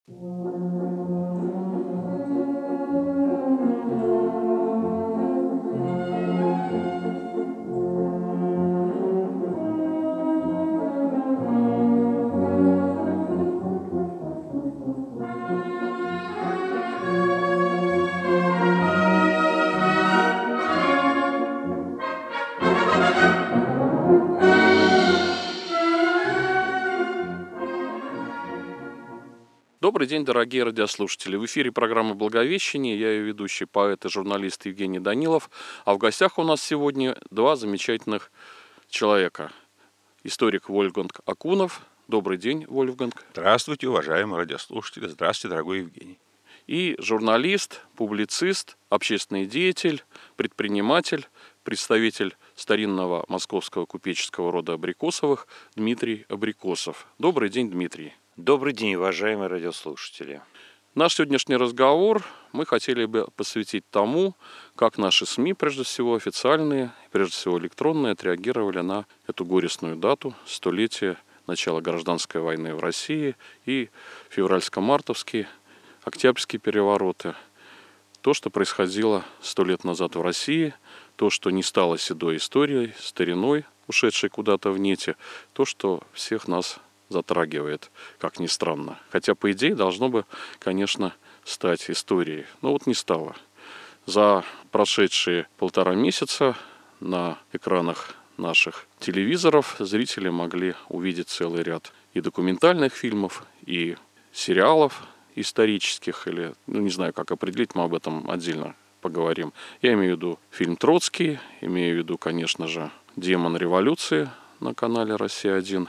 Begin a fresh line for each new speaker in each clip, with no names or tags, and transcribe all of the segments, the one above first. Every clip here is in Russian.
Добрый день, дорогие радиослушатели. В эфире программы «Благовещение». Я ее ведущий, поэт и журналист Евгений Данилов. А в гостях у нас сегодня два замечательных человека. Историк Вольфганг Акунов. Добрый день, Вольфганг.
Здравствуйте, уважаемые радиослушатели. Здравствуйте, дорогой Евгений.
И журналист, публицист, общественный деятель, предприниматель, представитель старинного московского купеческого рода Абрикосовых Дмитрий Абрикосов. Добрый день, Дмитрий.
Добрый день, уважаемые радиослушатели.
Наш сегодняшний разговор мы хотели бы посвятить тому, как наши СМИ, прежде всего официальные, прежде всего электронные, отреагировали на эту горестную дату, столетие начала гражданской войны в России и февральско-мартовские, октябрьские перевороты. То, что происходило 100 лет назад в России, то, что не стало седой историей, стариной, ушедшей куда-то в нете, то, что всех нас затрагивает, как ни странно. Хотя, по идее, должно бы, конечно, стать историей. Но вот не стало. За прошедшие 1,5 месяца на экранах наших телевизоров зрители могли увидеть целый ряд и документальных фильмов, и сериалов исторических, или, не знаю, как определить, мы об этом отдельно поговорим. Я имею в виду фильм «Троцкий», имею в виду, конечно же, «Демон революции» на канале «Россия-1».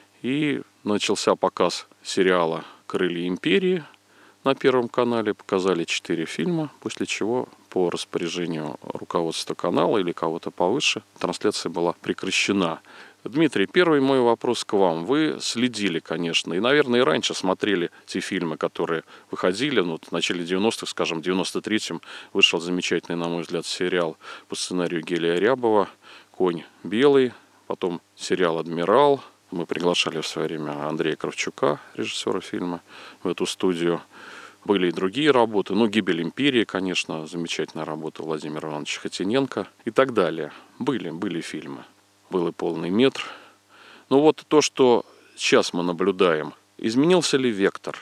И начался показ сериала «Крылья империи» на Первом канале. Показали 4 фильма, после чего по распоряжению руководства канала или кого-то повыше трансляция была прекращена. Дмитрий, первый мой вопрос к вам. Вы следили, конечно, и, наверное, и раньше смотрели те фильмы, которые выходили. В начале 90-х, скажем, в 93-м вышел замечательный, на мой взгляд, сериал по сценарию Гелия Рябова «Конь белый», потом сериал «Адмирал». Мы приглашали в свое время Андрея Кравчука, режиссера фильма, в эту студию. Были и другие работы. «Гибель империи», конечно, замечательная работа Владимира Ивановича Хотиненко и так далее. Были фильмы. Был и «Полный метр». Но вот то, что сейчас мы наблюдаем, изменился ли вектор?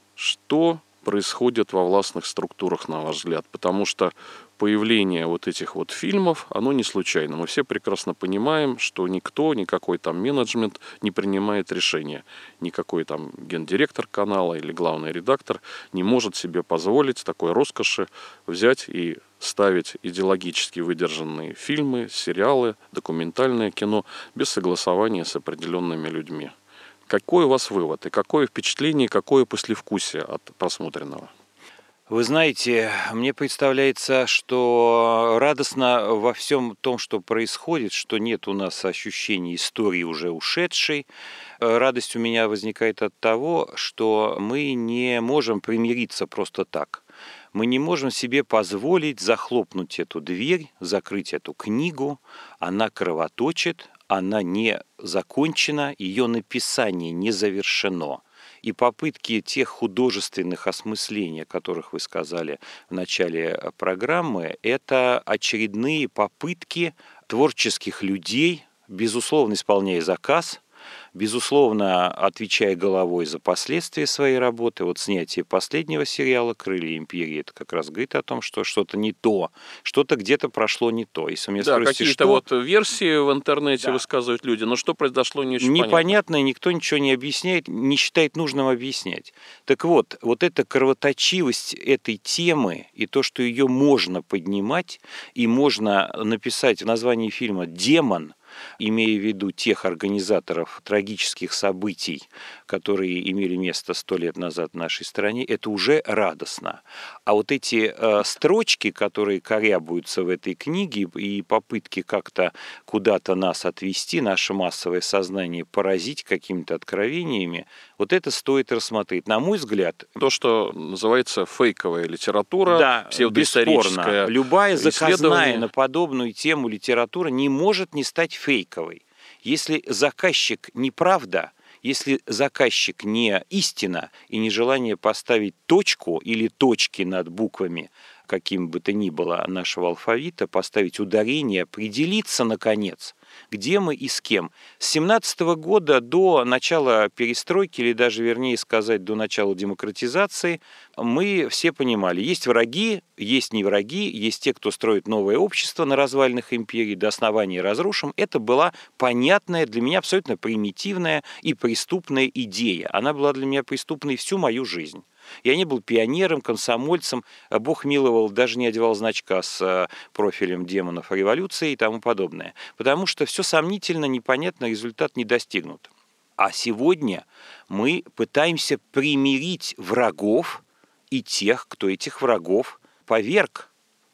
Что происходит во властных структурах, на ваш взгляд? Потому что появление вот этих вот фильмов, оно не случайно. Мы все прекрасно понимаем, что никто, никакой там менеджмент не принимает решения. Никакой там гендиректор канала или главный редактор не может себе позволить такой роскоши взять и ставить идеологически выдержанные фильмы, сериалы, документальное кино без согласования с определенными людьми. Какой у вас вывод и какое впечатление, какое послевкусие от просмотренного?
Вы знаете, мне представляется, что радостно во всем том, что происходит, что нет у нас ощущения истории уже ушедшей. Радость у меня возникает от того, что мы не можем примириться просто так. Мы не можем себе позволить захлопнуть эту дверь, закрыть эту книгу. Она кровоточит, она не закончена, ее написание не завершено. И попытки тех художественных осмыслений, о которых вы сказали в начале программы, это очередные попытки творческих людей, безусловно, исполняя заказ, безусловно, отвечая головой за последствия своей работы. Вот снятие последнего сериала «Крылья империи» это как раз говорит о том, что что-то не то, что-то где-то прошло не то. Если вы меня спросите,
какие-то вот версии в интернете высказывают люди, но что произошло, не очень
непонятно, и никто ничего не объясняет, не считает нужным объяснять. Так вот эта кровоточивость этой темы и то, что ее можно поднимать, и можно написать в названии фильма «Демон», имея в виду тех организаторов трагических событий, которые имели место 100 лет назад в нашей стране, это уже радостно. А вот эти строчки, которые корябаются в этой книге, и попытки как-то куда-то нас отвести, наше массовое сознание поразить какими-то откровениями, вот это стоит рассмотреть. На мой взгляд...
То, что называется фейковая литература,
да,
псевдоисторическая.
Бесспорно. Любая заказная на подобную тему литература не может не стать фейковой. Если заказчик неправда, Если заказчик не истина и не желание поставить точку или точки над буквами, каким бы то ни было нашего алфавита, поставить ударение, определиться, наконец, где мы и с кем. С 17 года до начала перестройки, или даже, вернее сказать, до начала демократизации, мы все понимали, есть враги, есть не враги, есть те, кто строит новое общество на развалинах империи, до основания разрушим. Это была понятная, для меня абсолютно примитивная и преступная идея. Она была для меня преступной всю мою жизнь. Я не был пионером, комсомольцем, Бог миловал, даже не одевал значка с профилем демонов революции и тому подобное. Потому что все сомнительно, непонятно, результат не достигнут. А сегодня мы пытаемся примирить врагов и тех, кто этих врагов поверг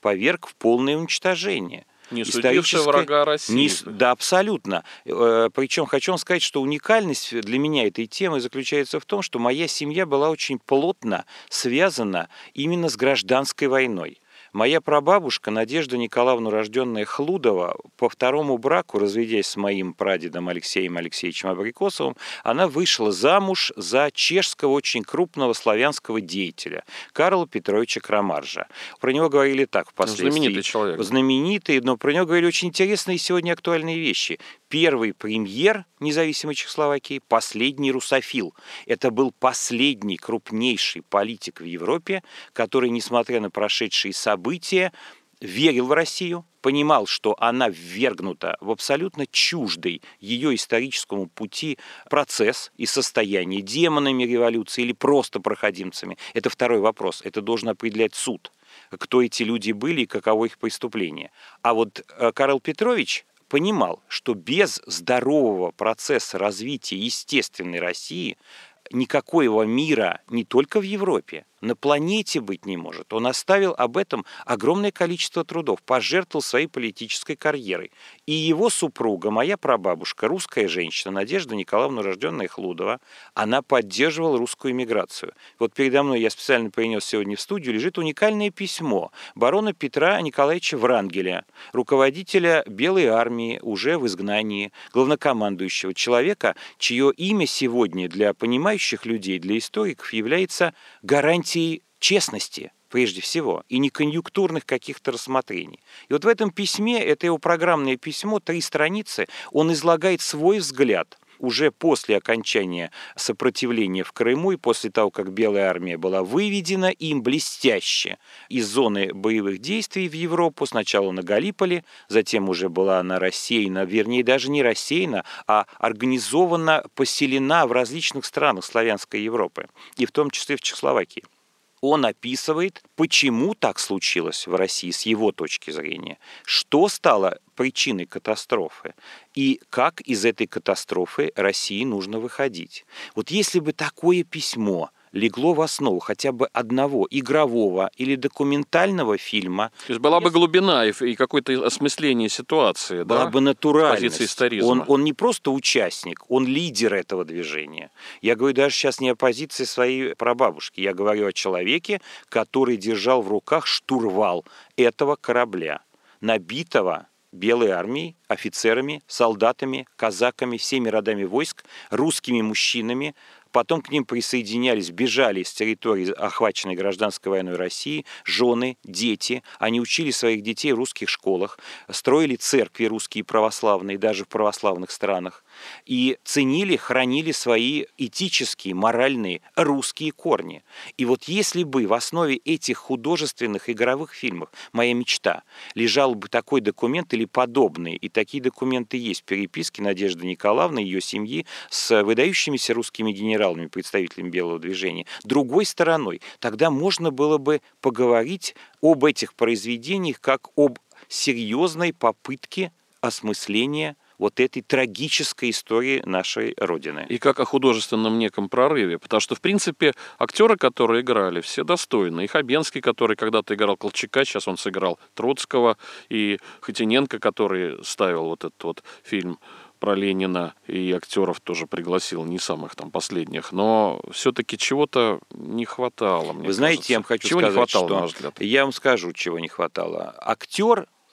в полное уничтожение.
Не судивший врага России.
Да, абсолютно. Причем хочу вам сказать, что уникальность для меня этой темы заключается в том, что моя семья была очень плотно связана именно с гражданской войной. Моя прабабушка Надежда Николаевна, урожденная Хлудова, по второму браку, разведясь с моим прадедом Алексеем Алексеевичем Абрикосовым, она вышла замуж за чешского очень крупного славянского деятеля Карла Петровича Крамаржа. Про него говорили так впоследствии.
Знаменитый человек.
Знаменитый, но про него говорили очень интересные сегодня актуальные вещи. Первый премьер независимой Чехословакии, последний русофил. Это был последний крупнейший политик в Европе, который, несмотря на прошедшие события, верил в Россию, понимал, что она ввергнута в абсолютно чуждый ее историческому пути процесс и состояние демонами революции или просто проходимцами. Это второй вопрос. Это должен определять суд, кто эти люди были и каково их преступление. А вот Карл Петрович понимал, что без здорового процесса развития естественной России никакого мира не только в Европе, на планете быть не может. Он оставил об этом огромное количество трудов, пожертвовал своей политической карьерой. И его супруга, моя прабабушка, русская женщина, Надежда Николаевна, урожденная Хлудова, она поддерживала русскую эмиграцию. Вот передо мной, я специально принес сегодня в студию, лежит уникальное письмо барона Петра Николаевича Врангеля, руководителя Белой армии, уже в изгнании, главнокомандующего, человека, чье имя сегодня для понимающих людей, для историков является гарантией честности, прежде всего, и не конъюнктурных каких-то рассмотрений. И вот в этом письме, это его программное письмо, 3 страницы, он излагает свой взгляд уже после окончания сопротивления в Крыму и после того, как Белая армия была выведена им блестяще из зоны боевых действий в Европу, сначала на Галиполи, затем уже была она рассеяна, вернее, даже не рассеяна, а организована, поселена в различных странах славянской Европы, и в том числе в Чехословакии. Он описывает, почему так случилось в России с его точки зрения, что стало причиной катастрофы и как из этой катастрофы России нужно выходить. Вот если бы такое письмо легло в основу хотя бы одного игрового или документального фильма.
То есть была бы глубина и какое-то осмысление ситуации,
была
да?
бы натуральность.
Позиция историзма.
Он не просто участник, он лидер этого движения. Я говорю даже сейчас не о позиции своей прабабушки, я говорю о человеке, который держал в руках штурвал этого корабля, набитого Белой армией, офицерами, солдатами, казаками, всеми родами войск, русскими мужчинами. Потом к ним присоединялись, бежали с территории, охваченной гражданской войной России, жены, дети. Они учили своих детей в русских школах, строили церкви русские православные, даже в православных странах, и ценили, хранили свои этические, моральные русские корни. И вот если бы в основе этих художественных игровых фильмов, моя мечта, лежал бы такой документ или подобный, и такие документы есть в переписке Надежды Николаевны и ее семьи с выдающимися русскими генералами, представителями Белого движения, другой стороной, тогда можно было бы поговорить об этих произведениях как об серьезной попытке осмысления вот этой трагической истории нашей Родины.
И как о художественном неком прорыве. Потому что, в принципе, актеры, которые играли, все достойны. И Хабенский, который когда-то играл Колчака, сейчас он сыграл Троцкого. И Хотиненко, который ставил вот этот вот фильм про Ленина, и актеров тоже пригласил, не самых там последних. Но все-таки чего-то не хватало, мне
Вы знаете,
кажется.
я вам хочу
чего
сказать,
не хватало,
что
на ваш взгляд?
я вам скажу, чего не хватало. Актер,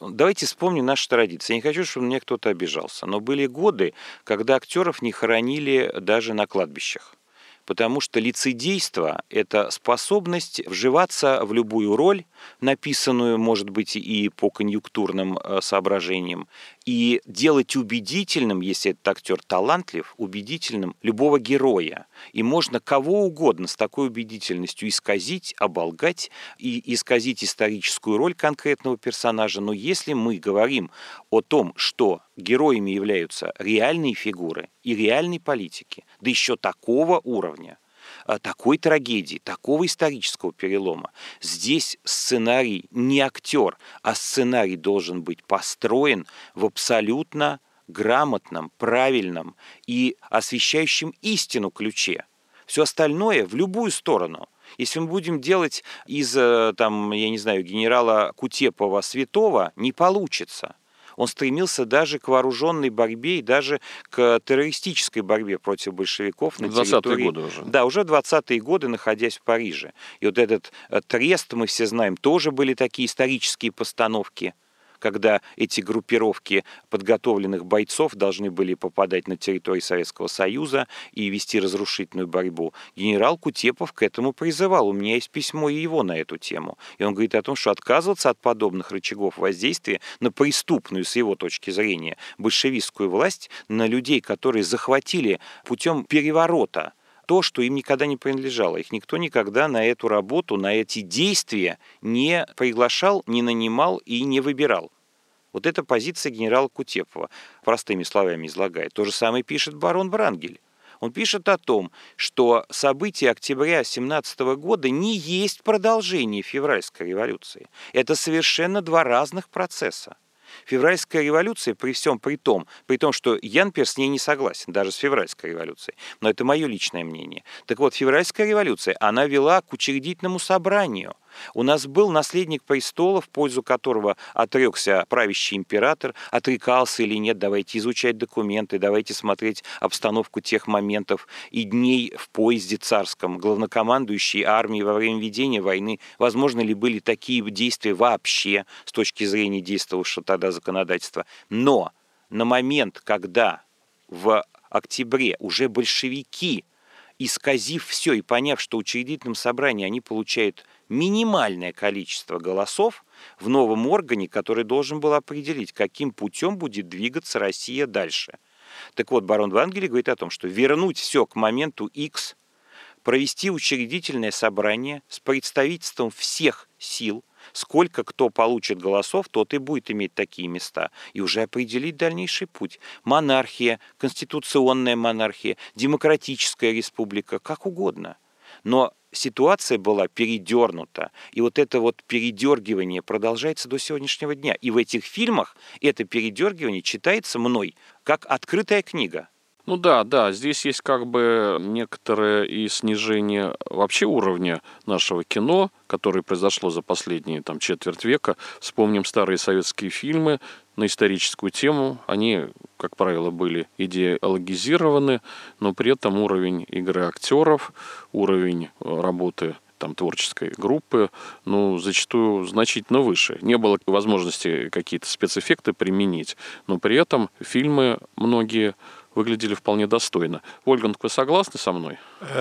Давайте вспомним наши традиции. Я не хочу, чтобы мне кто-то обижался, но были годы, когда актеров не хоронили даже на кладбищах. Потому что лицедейство – это способность вживаться в любую роль, написанную, может быть, и по конъюнктурным соображениям, и делать убедительным, если этот актер талантлив, убедительным любого героя. И можно кого угодно с такой убедительностью исказить, оболгать и исказить историческую роль конкретного персонажа. Но если мы говорим о том, что героями являются реальные фигуры и реальные политики, да еще такого уровня, такой трагедии, такого исторического перелома. Здесь сценарий не актер, а сценарий должен быть построен в абсолютно грамотном, правильном и освещающем истину ключе. Все остальное в любую сторону. Если мы будем делать из, там, я не знаю, генерала Кутепова святого, не получится. Он стремился даже к вооруженной борьбе и даже к террористической борьбе против большевиков на территории...
20-е годы уже.
Да, уже 20-е годы, находясь в Париже. И вот этот Трест, мы все знаем, тоже были такие исторические постановки, когда эти группировки подготовленных бойцов должны были попадать на территорию Советского Союза и вести разрушительную борьбу. Генерал Кутепов к этому призывал. У меня есть письмо и его на эту тему. И он говорит о том, что отказываться от подобных рычагов воздействия на преступную, с его точки зрения, большевистскую власть, на людей, которые захватили путем переворота то, что им никогда не принадлежало. Их никто никогда на эту работу, на эти действия не приглашал, не нанимал и не выбирал. Вот это позиция генерала Кутепова, простыми словами излагает. То же самое пишет барон Врангель. Он пишет о том, что события октября 1917 года не есть продолжение февральской революции. Это совершенно два разных процесса. Февральская революция, при всем при том, что Янпер с ней не согласен, даже с февральской революцией, но это мое личное мнение. Так вот, февральская революция, она вела к учредительному собранию. У нас был наследник престола, в пользу которого отрекся правящий император, отрекался или нет, давайте изучать документы, давайте смотреть обстановку тех моментов и дней в поезде царском, главнокомандующий армией во время ведения войны, возможно ли были такие действия вообще с точки зрения действовавшего тогда законодательства. Но на момент, когда в октябре уже большевики, исказив все и поняв, что в учредительном собрании они получают минимальное количество голосов, в новом органе, который должен был определить, каким путем будет двигаться Россия дальше. Так вот, барон Врангель говорит о том, что вернуть все к моменту X, провести учредительное собрание с представительством всех сил, сколько кто получит голосов, тот и будет иметь такие места. И уже определить дальнейший путь. Монархия, конституционная монархия, демократическая республика, как угодно. Но ситуация была передернута. И вот это вот передергивание продолжается до сегодняшнего дня. И в этих фильмах это передергивание читается мной как открытая книга.
Ну да, здесь есть как бы некоторое и снижение вообще уровня нашего кино, которое произошло за последние четверть века. Вспомним старые советские фильмы на историческую тему. Они, как правило, были идеологизированы, но при этом уровень игры актеров, уровень работы творческой группы, зачастую значительно выше. Не было возможности какие-то спецэффекты применить, но при этом фильмы многие выглядели вполне достойно. Вольганг, вы согласны со мной?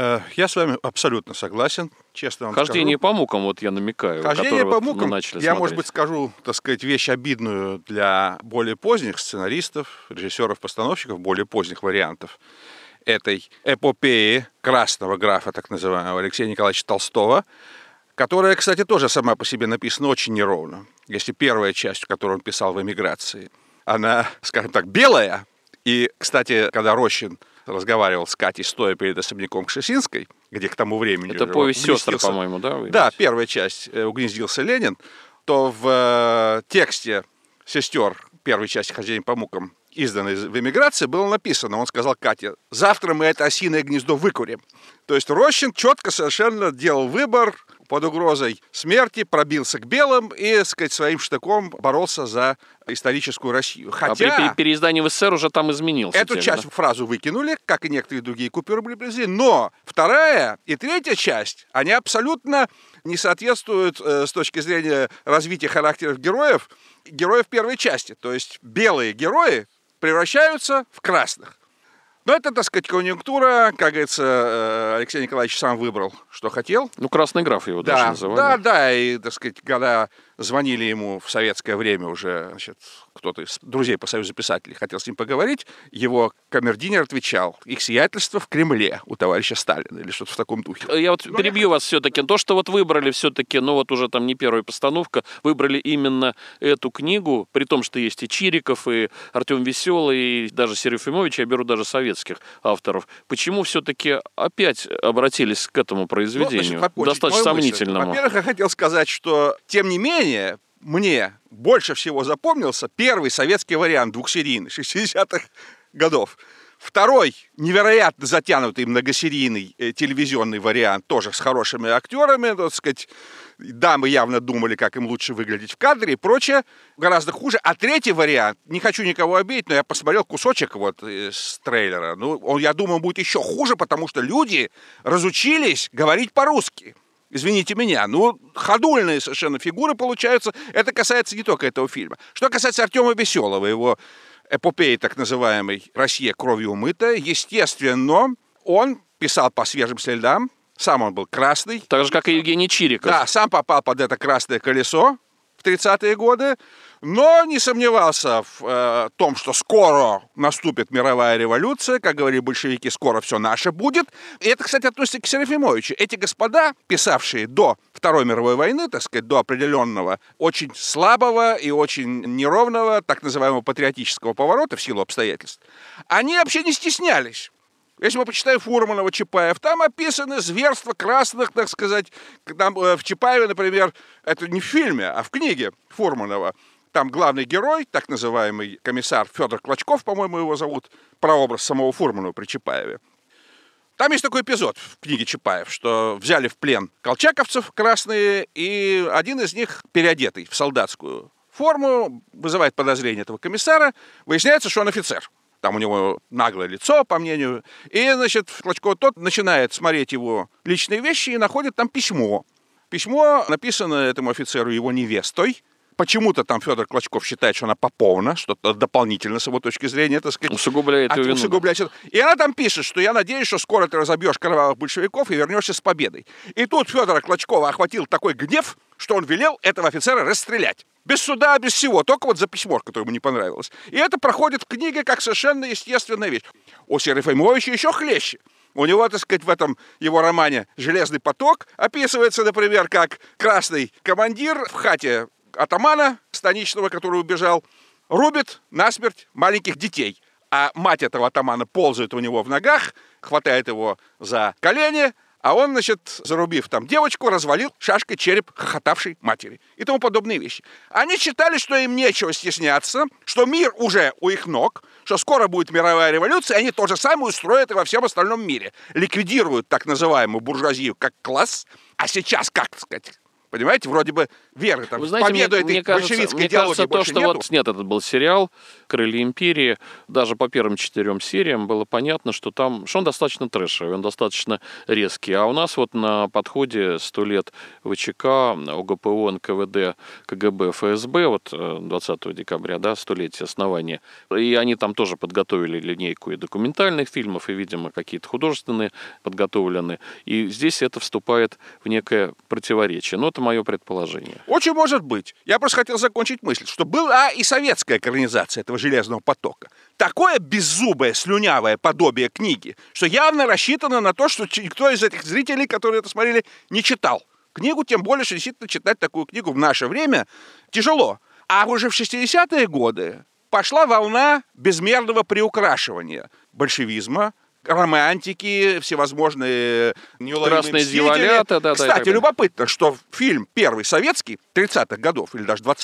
Я с вами абсолютно согласен, честно вам
«Хождение
скажу.
по мукам», я намекаю.
«Хождение по мукам»,
начали
я,
смотреть.
может быть, скажу, вещь обидную для более поздних сценаристов, режиссеров, постановщиков, более поздних вариантов этой эпопеи красного графа, так называемого, Алексея Николаевича Толстого, которая, кстати, тоже сама по себе написана очень неровно. Если первая часть, которую он писал в эмиграции, она, скажем так, белая. И, кстати, когда Рощин разговаривал с Катей, стоя перед особняком Кшесинской, где к тому времени...
Это повесть «Сестры», по-моему, да?
Да, первая часть «Угнездился Ленин», то в тексте «Сестер» первой части «Хождения по мукам», изданной в эмиграции, было написано, он сказал Кате: «Завтра мы это осиное гнездо выкурим». То есть Рощин четко совершенно делал выбор, под угрозой смерти пробился к белым и, так сказать, своим штыком боролся за историческую Россию. Хотя
при переиздании в СССР уже там изменился.
эту часть, фразу выкинули, как и некоторые другие купюры были привезли, но вторая и третья часть, они абсолютно не соответствуют с точки зрения развития характеров героев первой части. То есть белые герои превращаются в красных. Но это, так сказать, конъюнктура, как говорится, Алексей Николаевич сам выбрал, что хотел.
Ну, красный граф его даже называли.
Да, и, так сказать, когда звонили ему в советское время уже, значит, кто-то из друзей по Союзу писателей хотел с ним поговорить, его камердинер отвечал: их сиятельство в Кремле у товарища Сталина, или что-то в таком духе.
Я вот перебью вас все-таки. То, что вот выбрали все-таки, ну вот уже там не первая постановка, выбрали именно эту книгу, при том, что есть и Чириков, и Артем Веселый, и даже Сергей Ефимович, я беру даже советских авторов. Почему все-таки опять обратились к этому произведению?
Ну, значит,
достаточно сомнительному.
Во-первых, я хотел сказать, что, тем не менее, мне больше всего запомнился первый советский вариант двухсерийный 60-х годов. Второй, невероятно затянутый многосерийный телевизионный вариант, тоже с хорошими актерами, так сказать, дамы явно думали, как им лучше выглядеть в кадре и прочее, гораздо хуже. А третий вариант, не хочу никого обидеть, но я посмотрел кусочек вот с трейлера, ну, я думаю, будет еще хуже, потому что люди разучились говорить по-русски. Извините меня, ну, ходульные совершенно фигуры получаются. Это касается не только этого фильма. Что касается Артема Веселого, его эпопеи, так называемой «Россия кровью умыта», естественно, он писал по свежим следам, сам он был красный.
Так же, как и Евгений Чириков.
Да, сам попал под это красное колесо в 30-е годы, но не сомневался в том, что скоро наступит мировая революция, как говорили большевики, скоро все наше будет. И это, кстати, относится к Сергею Ефимовичу. Эти господа, писавшие до Второй мировой войны, так сказать, до определенного, очень слабого и очень неровного, так называемого патриотического поворота в силу обстоятельств, они вообще не стеснялись. Если мы почитаем Фурманова, Чапаев, там описаны зверства красных, так сказать. Там, в Чапаеве, например, это не в фильме, а в книге Фурманова. Там главный герой, так называемый комиссар Федор Клочков, по-моему, его зовут, прообраз самого Фурманова при Чапаеве. Там есть такой эпизод в книге Чапаев, что взяли в плен колчаковцев красные, и один из них, переодетый в солдатскую форму, вызывает подозрение этого комиссара, выясняется, что он офицер. Там у него наглое лицо, по мнению. И, значит, Клочков тот начинает смотреть его личные вещи и находит там письмо. Письмо написано этому офицеру его невестой. Почему-то там Федор Клочков считает, что она поповна, что-то дополнительно с его точки зрения, так сказать.
Усугубляет ее вину.
Усугубляет. И она там пишет, что я надеюсь, что скоро ты разобьешь кровавых большевиков и вернешься с победой. И тут Федора Клочкова охватил такой гнев, что он велел этого офицера расстрелять. Без суда, без всего, только вот за письмо, которое ему не понравилось. И это проходит в книге как совершенно естественная вещь. У Сергея Ефимовича еще хлеще. У него, так сказать, в этом его романе «Железный поток» описывается, например, как красный командир в хате атамана станичного, который убежал, рубит насмерть маленьких детей. А мать этого атамана ползает у него в ногах, хватает его за колени, а он, значит, зарубив там девочку, развалил шашкой череп хохотавшей матери. И тому подобные вещи. Они считали, что им нечего стесняться, что мир уже у их ног, что скоро будет мировая революция, и они то же самое устроят и во всем остальном мире. Ликвидируют так называемую буржуазию как класс, а сейчас, как сказать, понимаете, вроде бы веры, там,
вы знаете,
победу этой большевистской идеологии больше
то, что
нету.
вот снят этот был сериал «Крылья империи», даже по первым 4 сериям было понятно, что там, что он достаточно трэшевый, он достаточно резкий. А у нас вот на подходе 100 лет ВЧК, ОГПУ, НКВД, КГБ, ФСБ, вот 20 декабря, да, 100-летие основания. И они там тоже подготовили линейку и документальных фильмов, и, видимо, какие-то художественные подготовлены. И здесь это вступает в некое противоречие. Но это мое предположение.
Очень может быть. Я просто хотел закончить мысль, что была и советская экранизация этого «Железного потока». Такое беззубое, слюнявое подобие книги, что явно рассчитано на то, что никто из этих зрителей, которые это смотрели, не читал. Книгу, тем более, что действительно читать такую книгу в наше время тяжело. А уже в 60-е годы пошла волна безмерного приукрашивания большевизма, романтики, всевозможные неуловимые
красные дьяволята.
Кстати, любопытно, что фильм первый советский 30-х годов или даже 20-х,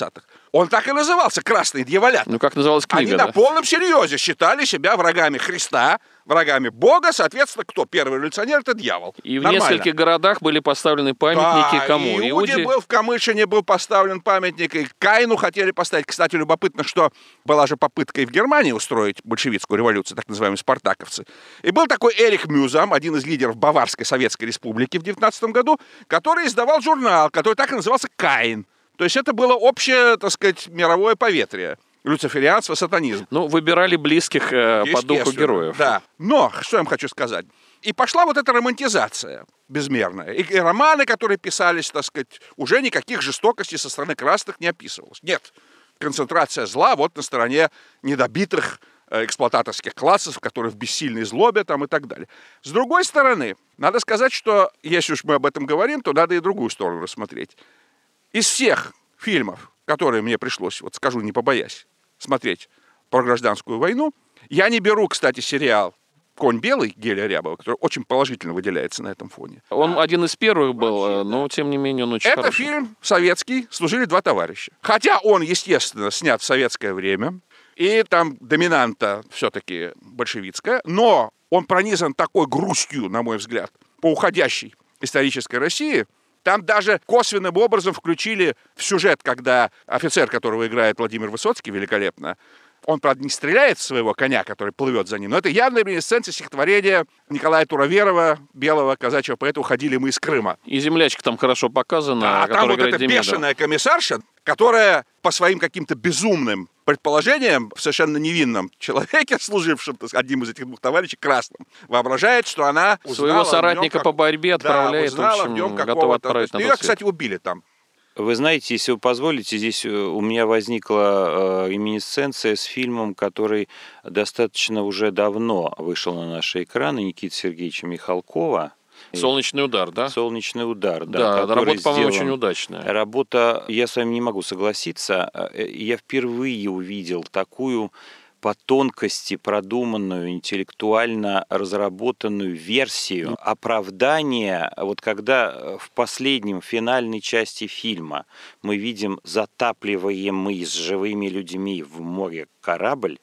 Он так и назывался «Красные дьяволята».
Ну, как называлась книга,
Они
да?
на полном серьезе считали себя врагами Христа, врагами Бога, соответственно, кто первый революционер, это дьявол.
И в
Нормально.
нескольких городах были поставлены памятники
Да,
кому?
и Иуде был в Камышине, был поставлен памятник, и Каину хотели поставить. Кстати, любопытно, что была же попытка и в Германии устроить большевистскую революцию, так называемые спартаковцы. И был такой Эрих Мюзам, один из лидеров Баварской Советской Республики в 19 году, который издавал журнал, который так и назывался «Каин». То есть это было общее, так сказать, мировое поветрие. Люциферианство, сатанизм.
Ну, выбирали близких по духу
Естественно,
героев.
Да. Но, что я вам хочу сказать. И пошла вот эта романтизация безмерная. И романы, которые писались, так сказать, уже никаких жестокостей со стороны красных не описывалось. Нет. Концентрация зла вот на стороне недобитых эксплуататорских классов, которые в бессильной злобе там и так далее. С другой стороны, надо сказать, что если уж мы об этом говорим, то надо и другую сторону рассмотреть. Из всех фильмов, которые мне пришлось, вот скажу, не побоясь, смотреть про гражданскую войну, я не беру, кстати, сериал «Конь белый» Геля Рябова, который очень положительно выделяется на этом фоне.
Он один из первых был, но тем не менее он очень
Это
хороший.
фильм советский, служили два товарища. Хотя он, естественно, снят в советское время, и там доминанта все-таки большевистская, но он пронизан такой грустью, на мой взгляд, по уходящей исторической России. Там даже косвенным образом включили в сюжет, когда офицер, которого играет Владимир Высоцкий великолепно, он, правда, не стреляет в своего коня, который плывет за ним, но это явная реминисценция стихотворения Николая Туроверова, белого казачьего поэта «Уходили мы из Крыма».
И землячка там хорошо показана,
А там
которая
вот
играет
эта
Демидова.
бешеная комиссарша, которая по своим каким-то безумным предположениям в совершенно невинном человеке, служившем одним из этих двух товарищей, красным, воображает, что она узнала
Своего соратника по борьбе отправляет,
узнала
в
в нем
общем, готова отправить на
Ее,
тот свет.
кстати, убили там.
Вы знаете, если вы позволите, здесь у меня возникла реминисценция с фильмом, который достаточно уже давно вышел на наши экраны, Никиты Сергеевича Михалкова.
«Солнечный удар», да?
«Солнечный удар»,
Да,
который
работа, по-моему,
сделан.
очень удачная.
Работа, я с вами не могу согласиться, я впервые увидел такую по тонкости продуманную, интеллектуально разработанную версию оправдания, вот когда в последнем, финальной части фильма мы видим затапливаемый с живыми людьми в море корабль,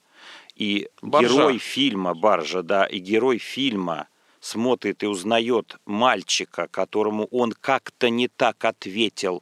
и
Баржа.
герой фильма, баржа, да, и герой фильма смотрит и узнает мальчика, которому он как-то не так ответил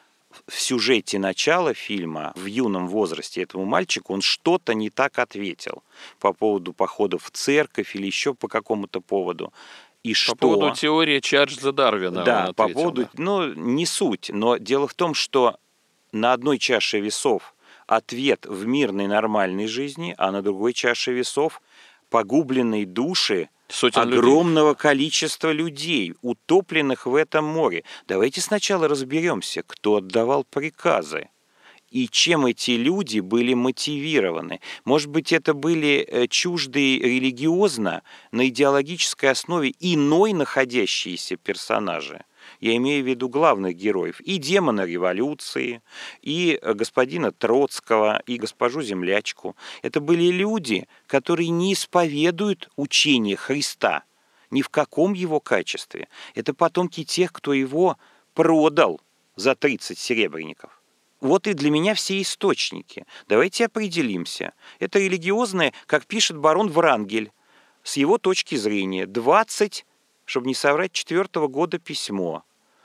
в сюжете начала фильма, в юном возрасте этому мальчику, он что-то не так ответил по поводу похода в церковь или еще по какому-то поводу. И
По поводу теории Чарльза Дарвина.
Да,
он
по
ответил,
поводу,
да.
ну, не суть, но дело в том, что на одной чаше весов ответ в мирной нормальной жизни, а на другой чаше весов погубленные души
Сотен людей.
огромного количества людей, утопленных в этом море. Давайте сначала разберемся, кто отдавал приказы и чем эти люди были мотивированы. Может быть, это были чуждые религиозно, на идеологической основе иной находящиеся персонажи. Я имею в виду главных героев. И демона революции, и господина Троцкого, и госпожу Землячку. Это были люди, которые не исповедуют учение Христа ни в каком его качестве. Это потомки тех, кто его продал за 30 серебряников. Вот и для меня все источники. Давайте определимся. Это религиозное, как пишет барон Врангель, с его точки зрения, 20, чтобы не соврать, 4-го года письмо.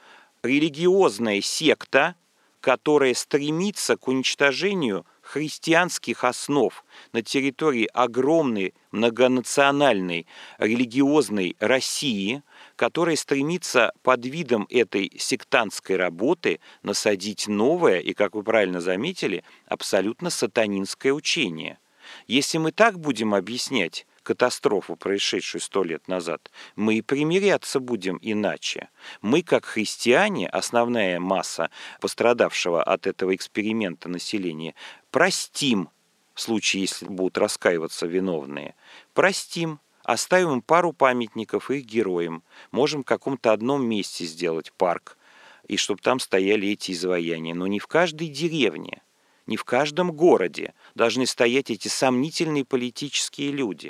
Религиозная секта, которая стремится к уничтожению христианских основ на территории огромной многонациональной религиозной России, которая стремится под видом этой сектантской работы насадить новое и, как вы правильно заметили, абсолютно сатанинское учение. Если мы так будем объяснять катастрофу, происшедшую 100 лет назад, мы и примиряться будем иначе. Мы, как христиане, основная масса пострадавшего от этого эксперимента населения, простим, в случае, если будут раскаиваться виновные, простим, оставим им пару памятников их героям, можем в каком-то одном месте сделать парк, и чтобы там стояли эти изваяния, но не в каждой деревне, не в каждом городе должны стоять эти сомнительные политические люди.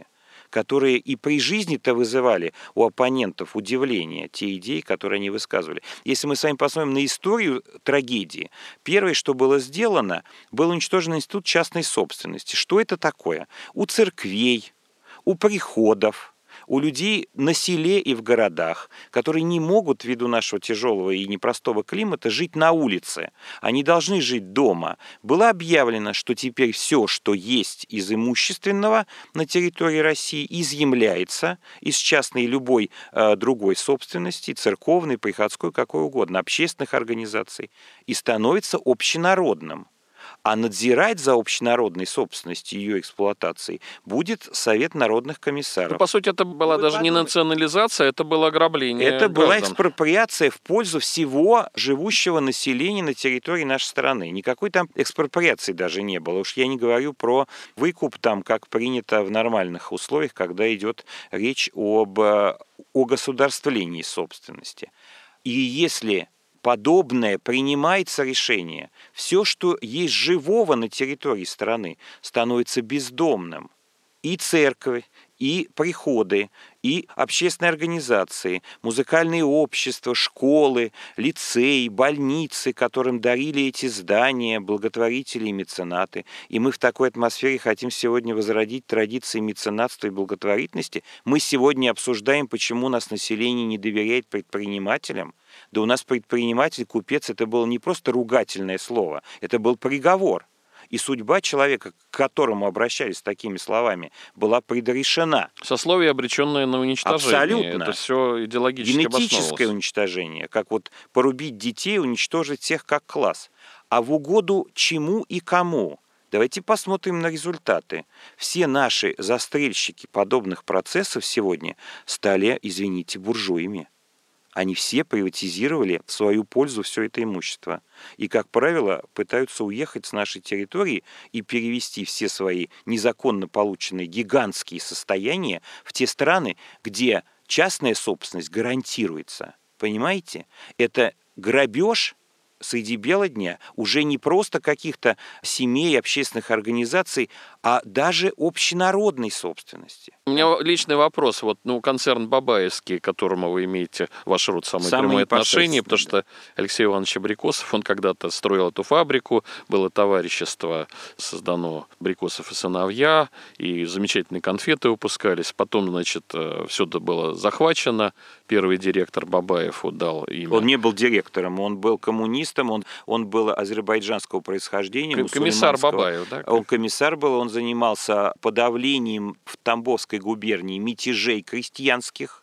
которые и при жизни-то вызывали у оппонентов удивление, те идеи, которые они высказывали. Если мы с вами посмотрим на историю трагедии, первое, что было сделано, был уничтожен институт частной собственности. Что это такое? У церквей, у приходов, у людей на селе и в городах, которые не могут ввиду нашего тяжелого и непростого климата жить на улице. Они должны жить дома. Было объявлено, что теперь все, что есть из имущественного на территории России, изъявляется из частной и любой другой собственности, церковной, приходской, какой угодно, общественных организаций, и становится общенародным. А надзирать за общенародной собственностью и ее эксплуатацией будет Совет народных комиссаров.
Ну, по сути, это была даже не национализация, это было ограбление
Это была
граждан.
экспроприация в пользу всего живущего населения на территории нашей страны. Никакой там экспроприации даже не было. Уж я не говорю про выкуп, там, как принято в нормальных условиях, когда идет речь о государствлении собственности. И если подобное принимается решение, все, что есть живого на территории страны, становится бездомным. И церковь, и приходы, и общественные организации, музыкальные общества, школы, лицеи, больницы, которым дарили эти здания благотворители и меценаты. И мы в такой атмосфере хотим сегодня возродить традиции меценатства и благотворительности. Мы сегодня обсуждаем, почему у нас население не доверяет предпринимателям. Да у нас предприниматель, купец, это было не просто ругательное слово, это был приговор. И судьба человека, к которому обращались с такими словами, была предрешена.
Сословие, обреченное на уничтожение.
Абсолютно.
Это все идеологически
Генетическое
обосновывалось.
уничтожение. Как вот порубить детей, уничтожить всех как класс. А в угоду чему и кому? Давайте посмотрим на результаты. Все наши застрельщики подобных процессов сегодня стали, извините, буржуями. Они все приватизировали в свою пользу все это имущество. И, как правило, пытаются уехать с нашей территории и перевести все свои незаконно полученные гигантские состояния в те страны, где частная собственность гарантируется. Понимаете? Это грабеж среди бела дня уже не просто каких-то семей, общественных организаций, а даже общенародной собственности.
У меня личный вопрос. Вот, концерн Бабаевский, к которому вы имеете, ваш род, самое прямое отношение, потому что Алексей Иванович Абрикосов, он когда-то строил эту фабрику, было товарищество создано Абрикосов и сыновья, и замечательные конфеты выпускались. Потом, значит, все это было захвачено. Первый директор Бабаев дал имя.
Он не был директором, он был коммунистом, он был азербайджанского происхождения,
комиссар Бабаев, да?
Он комиссар был, он занимался подавлением в Тамбовской губернии мятежей крестьянских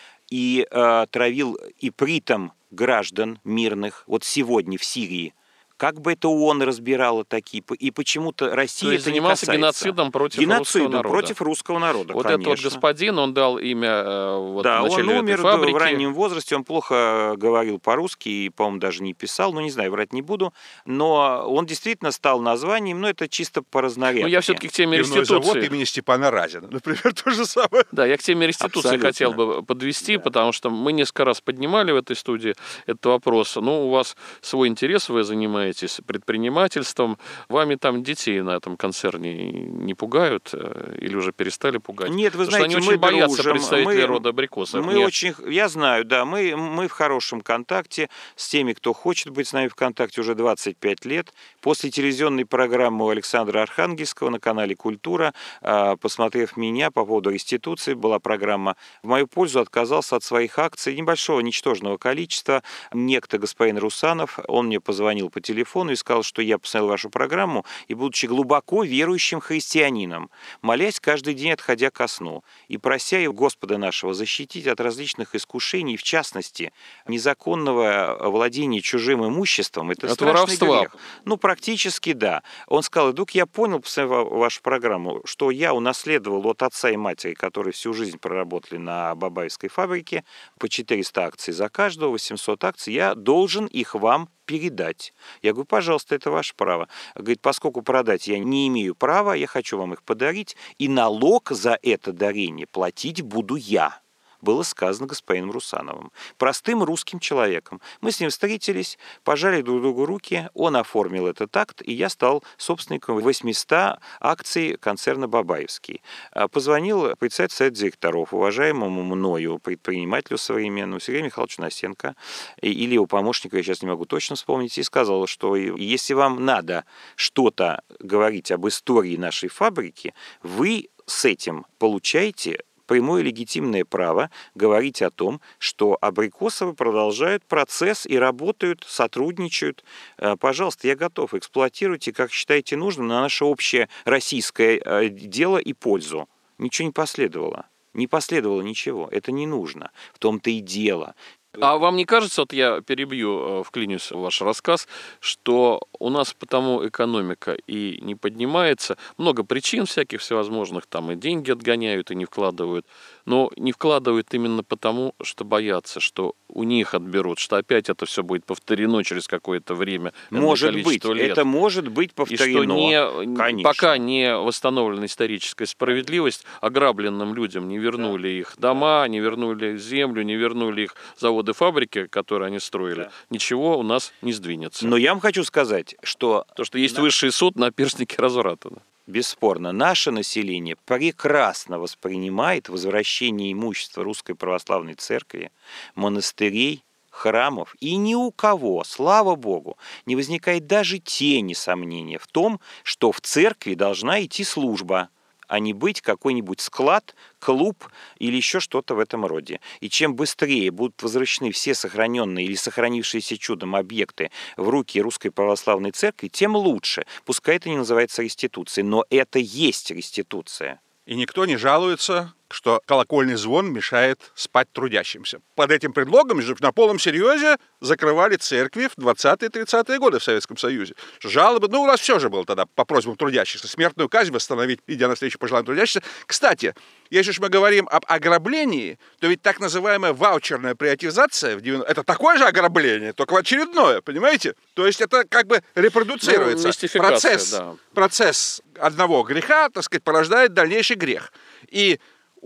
и травил ипритом граждан мирных. Вот сегодня в Сирии. Как бы это ООН разбирала такие, и почему-то Россия это не касается.
Занимался геноцидом против русского народа.
Против русского народа,
вот
конечно.
этот вот господин, он дал имя в начале
он умер
этой фабрики.
в раннем возрасте, он плохо говорил по-русски и, по-моему, даже не писал, не знаю, врать не буду, но он действительно стал названием, но это чисто по разнарядке.
Я все-таки к теме
Пивной
реституции.
завод имени Степана Разина, например, то же самое.
Да, я к теме реституции хотел бы подвести, потому что мы несколько раз поднимали в этой студии этот вопрос. У вас свой интерес, вы занимаетесь предпринимательством. Вами там детей на этом концерне не пугают или уже перестали пугать?
Нет, вы
знаете,
знаете,
они очень боятся
дружим.
представителей рода Абрикосов.
Я знаю, да, мы в хорошем контакте с теми, кто хочет быть с нами в контакте уже 25 лет. После телевизионной программы у Александра Архангельского на канале «Культура», посмотрев меня по поводу реституции, была программа в мою пользу, отказался от своих акций, небольшого, ничтожного количества. Некто господин Русанов, он мне позвонил по телефону и сказал, что я посмотрел вашу программу и, будучи глубоко верующим христианином, молясь каждый день, отходя ко сну, и прося Господа нашего защитить от различных искушений, в частности, незаконного владения чужим имуществом, это страшный грех. Практически да. Он сказал: «Дух, я понял, посмотрев вашу программу, что я унаследовал от отца и матери, которые всю жизнь проработали на Бабаевской фабрике, по 400 акций за каждого, 800 акций, я должен их вам передать». Я говорю: пожалуйста, это ваше право. Говорит: поскольку продать я не имею права, я хочу вам их подарить, и налог за это дарение платить буду я. было сказано господином Русановым. Простым русским человеком. Мы с ним встретились, пожали друг другу руки, он оформил этот акт, и я стал собственником 800 акций концерна «Бабаевский». Позвонил председатель совета директоров, уважаемому мною предпринимателю современному Сергею Михайловичу Насенко, или его помощнику, я сейчас не могу точно вспомнить, и сказал, что если вам надо что-то говорить об истории нашей фабрики, вы с этим получаете прямое легитимное право говорить о том, что Абрикосовы продолжают процесс и работают, сотрудничают. Пожалуйста, я готов, эксплуатируйте, как считаете нужным, на наше общее российское дело и пользу. Ничего не последовало. Не последовало ничего. Это не нужно. В том-то и дело.
А вам не кажется, вот я перебью, вклинюсь в ваш рассказ, что у нас потому экономика и не поднимается, много причин всяких всевозможных, там и деньги отгоняют, и не вкладывают, но не вкладывают именно потому, что боятся, что у них отберут, что опять это все будет повторено через какое-то время.
Может быть,
лет.
это может быть повторено.
И что пока не восстановлена историческая справедливость, ограбленным людям не вернули их дома, не вернули землю, не вернули их заводы, фабрики, которые они строили, ничего у нас не сдвинется.
Но я вам хочу сказать, что...
То, что есть высший суд, наперстники разврата.
Бесспорно, наше население прекрасно воспринимает возвращение имущества Русской Православной Церкви, монастырей, храмов, и ни у кого, слава Богу, не возникает даже тени сомнения в том, что в церкви должна идти служба, а не быть какой-нибудь склад, клуб или еще что-то в этом роде. И чем быстрее будут возвращены все сохраненные или сохранившиеся чудом объекты в руки Русской Православной Церкви, тем лучше. Пускай это не называется реституцией, но это есть реституция.
И никто не жалуется, что колокольный звон мешает спать трудящимся. Под этим предлогом же на полном серьезе закрывали церкви в 20-30-е годы в Советском Союзе. Жалобы, у нас все же было тогда по просьбам трудящихся. Смертную казнь восстановить, идя навстречу пожеланиям трудящихся. Кстати, если уж мы говорим об ограблении, то ведь так называемая ваучерная приватизация это такое же ограбление, только очередное, понимаете? То есть это как бы репродуцируется. Процесс одного греха, так сказать, порождает дальнейший грех. И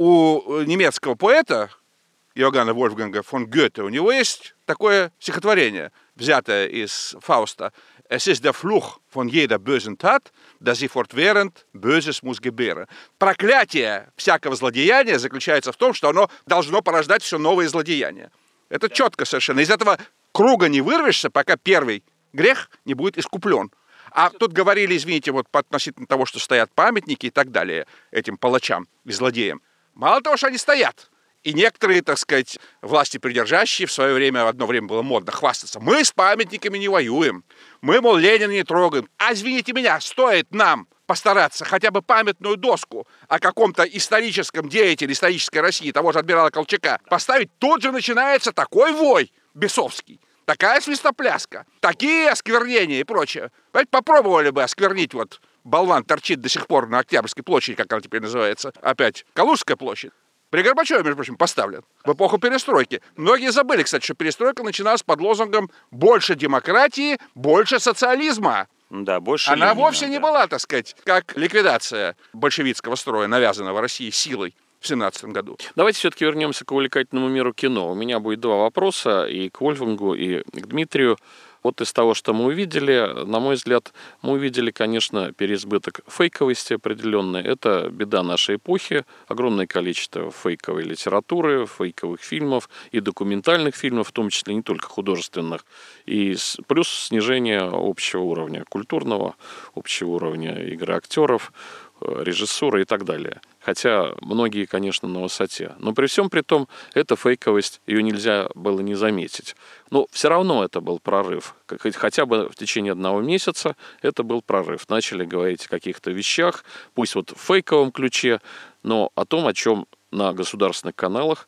у немецкого поэта Иоганна Вольфганга фон Гёте у него есть такое стихотворение, взятое из Фауста. «Es ist der Fluch von jeder bösen Tat, dass sie fortwährend Böses muss gebären». Проклятие всякого злодеяния заключается в том, что оно должно порождать все новые злодеяния. Это четко совершенно. Из этого круга не вырвешься, пока первый грех не будет искуплен. А тут говорили, извините, вот относительно того, что стоят памятники и так далее этим палачам и злодеям. Мало того, что они стоят, и некоторые, так сказать, власти придержащие в свое время, одно время было модно хвастаться. Мы с памятниками не воюем, мы, мол, Ленина не трогаем. А извините меня, стоит нам постараться хотя бы памятную доску о каком-то историческом деятеле исторической России, того же адмирала Колчака, поставить, тут же начинается такой вой бесовский. Такая свистопляска, такие осквернения и прочее. Попробовали бы осквернить, вот болван торчит до сих пор на Октябрьской площади, как она теперь называется, опять Калужская площадь. При Горбачеве, между прочим, поставлен в эпоху перестройки. Многие забыли, кстати, что перестройка начиналась под лозунгом «больше демократии, больше социализма».
Да, больше
Она
Ленина,
вовсе не была, так сказать, как ликвидация большевистского строя, навязанного России силой в 17 году.
Давайте все-таки вернемся к увлекательному миру кино. У меня будет два вопроса и к Вольфгангу, и к Дмитрию. Вот из того, что мы увидели, на мой взгляд, мы увидели, конечно, переизбыток фейковости определенной. Это беда нашей эпохи. Огромное количество фейковой литературы, фейковых фильмов и документальных фильмов, в том числе не только художественных. И плюс снижение общего уровня культурного, общего уровня игры актеров, режиссуры и так далее. Хотя многие, конечно, на высоте. Но при всем при том, эта фейковость, ее нельзя было не заметить. Но все равно это был прорыв. Хотя бы в течение одного месяца это был прорыв. Начали говорить о каких-то вещах, пусть вот в фейковом ключе, но о том, о чем на государственных каналах,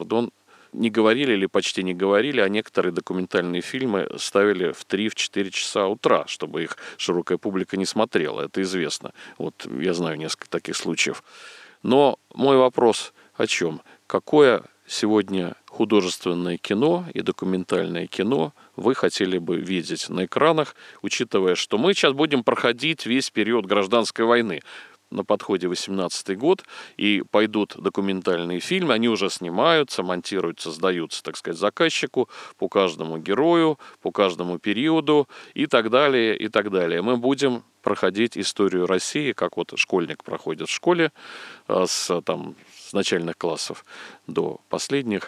не говорили или почти не говорили, а некоторые документальные фильмы ставили в 3-4 часа утра, чтобы их широкая публика не смотрела. Это известно. Вот я знаю несколько таких случаев. Но мой вопрос о чем? Какое сегодня художественное кино и документальное кино вы хотели бы видеть на экранах, учитывая, что мы сейчас будем проходить весь период гражданской войны? на подходе 18-й год, и пойдут документальные фильмы, они уже снимаются, монтируются, сдаются, так сказать, заказчику по каждому герою, по каждому периоду и так далее, и так далее. Мы будем проходить историю России, как вот школьник проходит в школе с начальных классов до последних.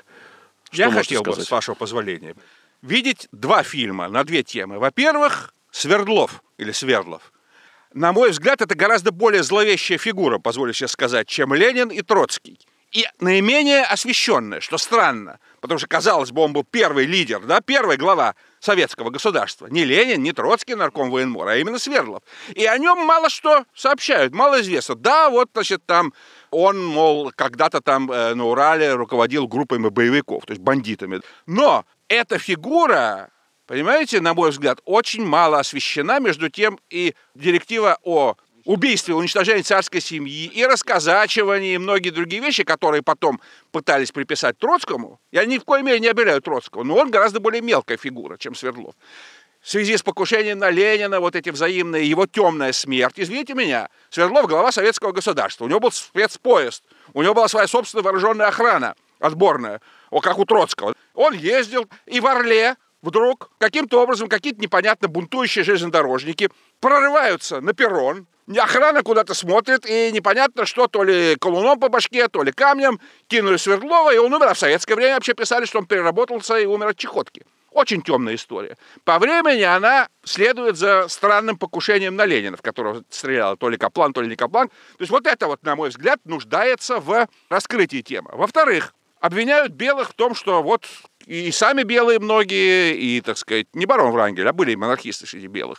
Я хотел бы, с вашего позволения, видеть два фильма на две темы. Во-первых, Свердлов или Свердлов. На мой взгляд, это гораздо более зловещая фигура, позволю себе сказать, чем Ленин и Троцкий. И наименее освещенная, что странно, потому что, казалось бы, он был первый лидер, да, первый глава советского государства. Не Ленин, не Троцкий, нарком военмора, а именно Свердлов. И о нем мало что сообщают, мало известно. Да, вот, значит, там он, мол, когда-то там на Урале руководил группами боевиков, то есть бандитами. Но эта фигура, понимаете, на мой взгляд, очень мало освещена, между тем и директива о убийстве, уничтожении царской семьи и расказачивании, и многие другие вещи, которые потом пытались приписать Троцкому. Я ни в коей мере не обеляю Троцкого, но он гораздо более мелкая фигура, чем Свердлов. В связи с покушением на Ленина, вот эти взаимные, его темная смерть. Извините меня, Свердлов глава советского государства, у него был спецпоезд, у него была своя собственная вооруженная охрана отборная, как у Троцкого. Он ездил, и в Орле вдруг каким-то образом какие-то непонятно бунтующие железнодорожники прорываются на перрон, охрана куда-то смотрит, и непонятно что, то ли колуном по башке, то ли камнем, кинули Свердлова, и он умер. А в советское время вообще писали, что он переработался и умер от чехотки. Очень темная история. По времени она следует за странным покушением на Ленина, в которого стрелял то ли Каплан, то ли не Каплан. То есть вот это вот, на мой взгляд, нуждается в раскрытии темы. Во-вторых, обвиняют белых в том, что вот и сами белые многие, и, так сказать, не барон Врангель, а были и монархисты среди белых.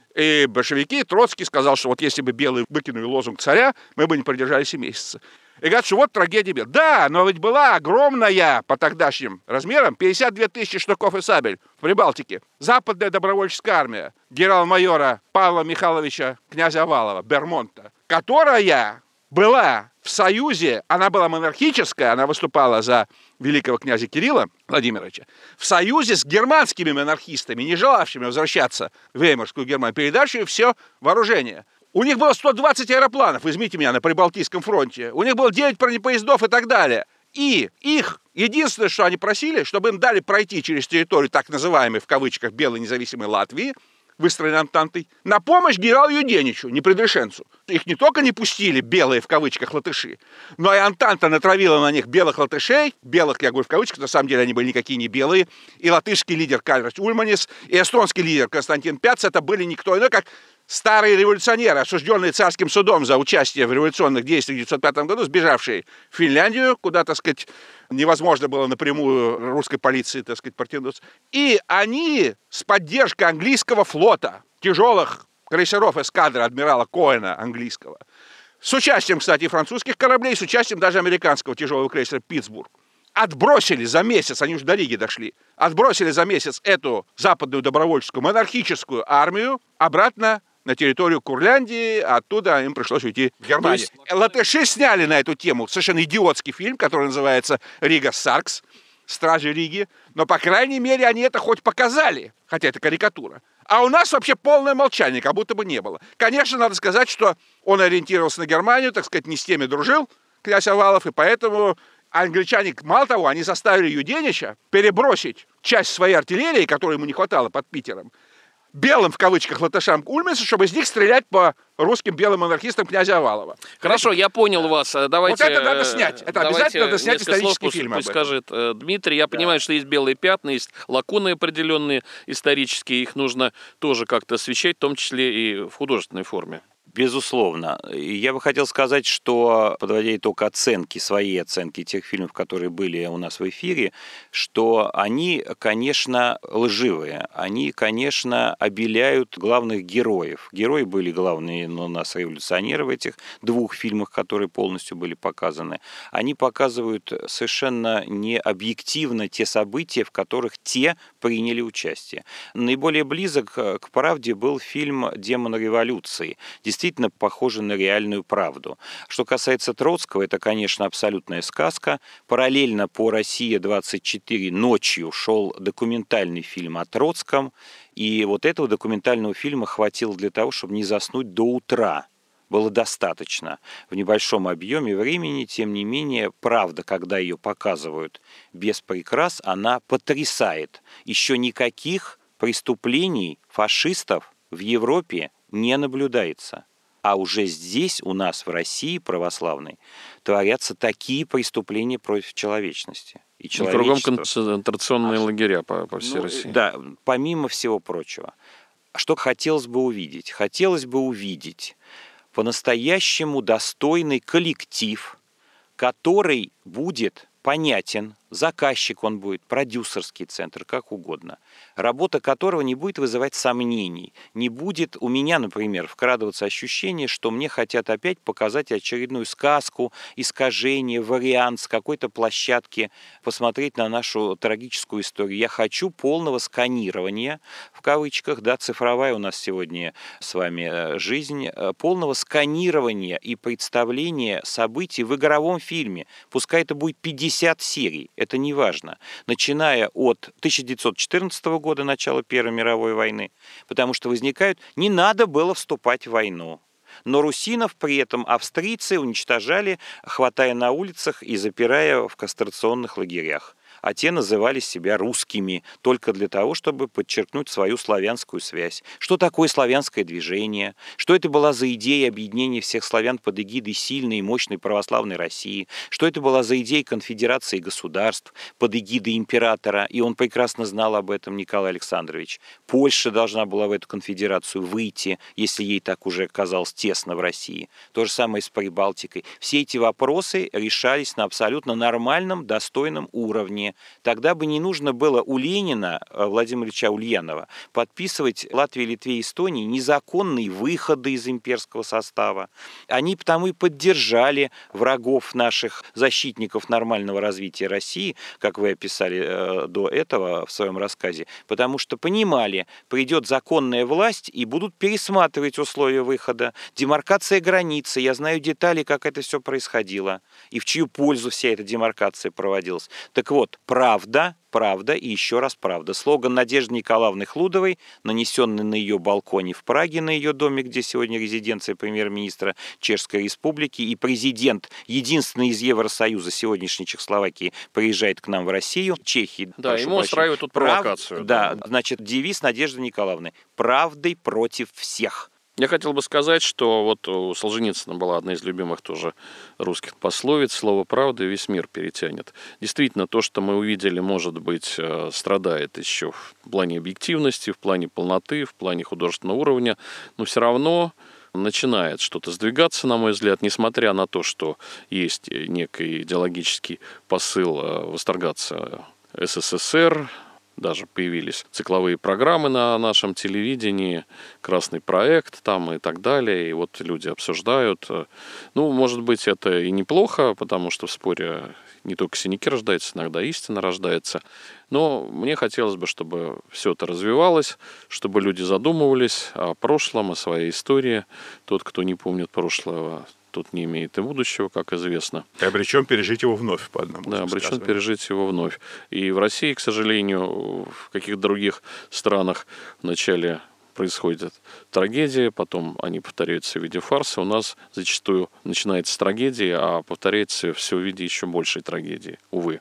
И большевики, Троцкий сказал, что вот если бы белые выкинули лозунг царя, мы бы не продержались и месяца. И говорят, что вот трагедия белых. Да, но ведь была огромная по тогдашним размерам 52 тысячи штыков и сабель в Прибалтике. Западная добровольческая армия генерал-майора Павла Михайловича князя Овалова, Бермонта, которая была в союзе, она была монархическая, она выступала за великого князя Кирилла Владимировича, в союзе с германскими монархистами, не желавшими возвращаться в Веймарскую Германию, передавшими все вооружение. У них было 120 аэропланов, возьмите меня, на Прибалтийском фронте. У них было 9 бронепоездов и так далее. И их единственное, что они просили, чтобы им дали пройти через территорию так называемой, в кавычках, белой независимой Латвии, выстроенной Антантой, на помощь генералу Юденичу, непредрешенцу. Их не только не пустили белые, в кавычках, латыши, но и Антанта натравила на них белых латышей, белых, я говорю в кавычках, на самом деле они были никакие не белые, и латышский лидер Кальрас Ульманис, и эстонский лидер Константин Пяц, это были никто иной, как старые революционеры, осужденные царским судом за участие в революционных действиях в 1905 году, сбежавшие в Финляндию, куда, так сказать, невозможно было напрямую русской полиции, так сказать, претендовать. И они с поддержкой английского флота, тяжелых крейсеров эскадры адмирала Коэна английского, с участием, кстати, французских кораблей, с участием даже американского тяжелого крейсера «Питтсбург», отбросили за месяц, они уже до Риги дошли, отбросили за месяц эту западную добровольческую монархическую армию обратно на территорию Курляндии, а оттуда им пришлось уйти в Германию. Латыши сняли на эту тему совершенно идиотский фильм, который называется «Рига Саркс», «Стражи Риги», но, по крайней мере, они это хоть показали, хотя это карикатура. А у нас вообще полное молчание, как будто бы не было. Конечно, надо сказать, что он ориентировался на Германию, так сказать, не с теми дружил, князь Овалов, и поэтому англичане, мало того, они заставили Юденича перебросить часть своей артиллерии, которой ему не хватало под Питером, белым, в кавычках, латышам Ульманса, чтобы из них стрелять по русским белым монархистам князя Овалова.
Хорошо, я понял вас. Давайте,
вот это надо снять. Это обязательно надо снять исторический фильм об этом.
Скажет Дмитрий. Я понимаю, что есть белые пятна, есть лакуны определенные исторические. Их нужно тоже как-то освещать, в том числе и в художественной форме.
Безусловно. И я бы хотел сказать, что, подводя итог оценки, своей оценки тех фильмов, которые были у нас в эфире, что они, конечно, лживые. Они, конечно, обеляют главных героев. Герои были главные, но у нас революционеры в этих двух фильмах, которые полностью были показаны. Они показывают совершенно необъективно те события, в которых те приняли участие. Наиболее близок к правде был фильм «Демон революции». Действительно похоже на реальную правду. Что касается Троцкого, это, конечно, абсолютная сказка. Параллельно по «Россия-24» ночью шел документальный фильм о Троцком, и вот этого документального фильма хватило для того, чтобы не заснуть до утра. было достаточно в небольшом объеме времени. Тем не менее, правда, когда ее показывают без прикрас, она потрясает. Еще никаких преступлений фашистов в Европе не наблюдается. А уже здесь, у нас в России православной, творятся такие преступления против человечности. И
кругом концентрационные лагеря по всей России.
Да, помимо всего прочего. Что хотелось бы увидеть? Хотелось бы увидеть по-настоящему достойный коллектив, который будет понятен, заказчик он будет, продюсерский центр, как угодно, работа которого не будет вызывать сомнений, не будет у меня, например, вкрадываться ощущение, что мне хотят опять показать очередную сказку, искажение, вариант с какой-то площадки, посмотреть на нашу трагическую историю. Я хочу полного сканирования, в кавычках, да, цифровая у нас сегодня с вами жизнь, полного сканирования и представления событий в игровом фильме. Пускай это будет 50 серий. Это не важно. Начиная от 1914 года, начала Первой мировой войны, потому что возникают, не надо было вступать в войну. Но русинов при этом австрийцы уничтожали, хватая на улицах и запирая в кастрационных лагерях. А те называли себя русскими только для того, чтобы подчеркнуть свою славянскую связь. Что такое славянское движение? Что это была за идея объединения всех славян под эгидой сильной и мощной православной России? Что это была за идея конфедерации государств под эгидой императора? И он прекрасно знал об этом, Николай Александрович. Польша должна была в эту конфедерацию выйти, если ей так уже казалось тесно в России. То же самое с Прибалтикой. Все эти вопросы решались на абсолютно нормальном, достойном уровне. Тогда бы не нужно было у Ленина, Владимира Ильича Ульянова, подписывать Латвии, Литве и Эстонии незаконные выходы из имперского состава. Они потому и поддержали врагов наших защитников нормального развития России, как вы описали до этого в своем рассказе, потому что понимали, придет законная власть и будут пересматривать условия выхода. Демаркация границы, я знаю детали, как это все происходило и в чью пользу вся эта демаркация проводилась. Так вот, правда, правда и еще раз правда. Слоган Надежды Николаевны Хлудовой, нанесенный на ее балконе в Праге, на ее доме, где сегодня резиденция премьер-министра Чешской Республики, и президент, единственный из Евросоюза сегодняшней Чехословакии, приезжает к нам в Россию, Чехии.
Да, ему устраивают тут провокацию.
Да, значит, девиз Надежды Николаевны: «Правдой против всех».
Я хотел бы сказать, что вот у Солженицына была одна из любимых тоже русских пословиц: «Слово правды весь мир перетянет». Действительно, то, что мы увидели, может быть, страдает еще в плане объективности, в плане полноты, в плане художественного уровня, но все равно начинает что-то сдвигаться, на мой взгляд, несмотря на то, что есть некий идеологический посыл восторгаться СССР. Даже появились цикловые программы на нашем телевидении, «Красный проект» там и так далее. И вот люди обсуждают. Ну, может быть, это и неплохо, потому что в споре не только синяки рождаются, иногда истина рождается. Но мне хотелось бы, чтобы все это развивалось, чтобы люди задумывались о прошлом, о своей истории. Тот, кто не помнит прошлого, тут не имеет и будущего, как известно.
И обречен пережить его вновь по одному.
Да, обречен пережить его вновь. И в России, к сожалению, в каких-то других странах вначале происходит трагедия, потом они повторяются в виде фарса. У нас зачастую начинается с трагедии, а повторяется все в виде еще большей трагедии, увы.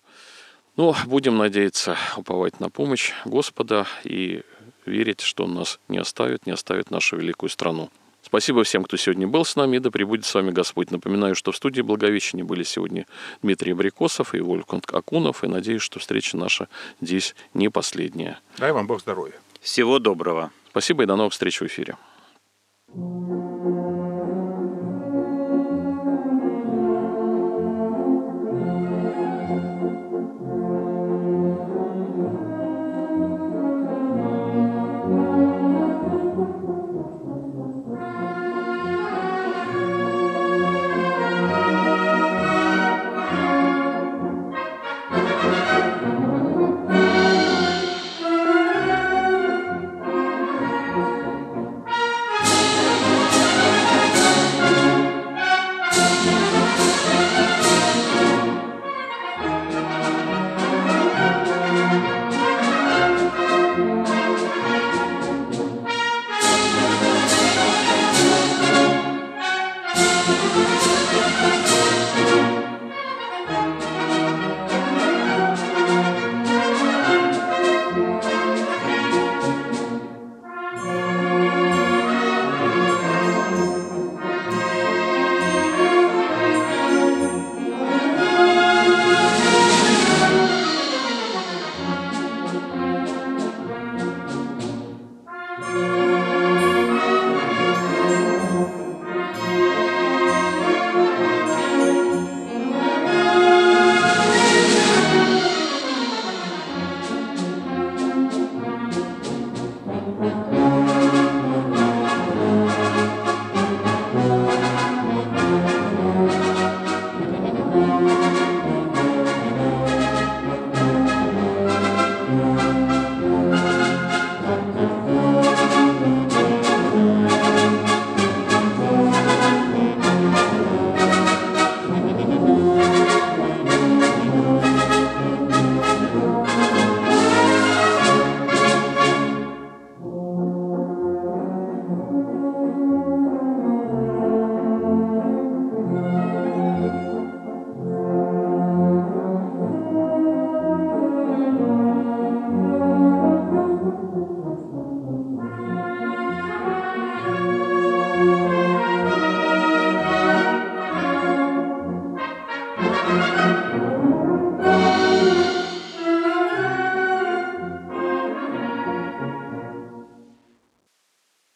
Но будем надеяться, уповать на помощь Господа и верить, что Он нас не оставит нашу великую страну. Спасибо всем, кто сегодня был с нами, и да пребудет с вами Господь. Напоминаю, что в студии Благовещения были сегодня Дмитрий Абрикосов и Вольфганг Акунов, и надеюсь, что встреча наша здесь не последняя.
Дай вам Бог здоровья.
Всего доброго.
Спасибо и до новых встреч в эфире.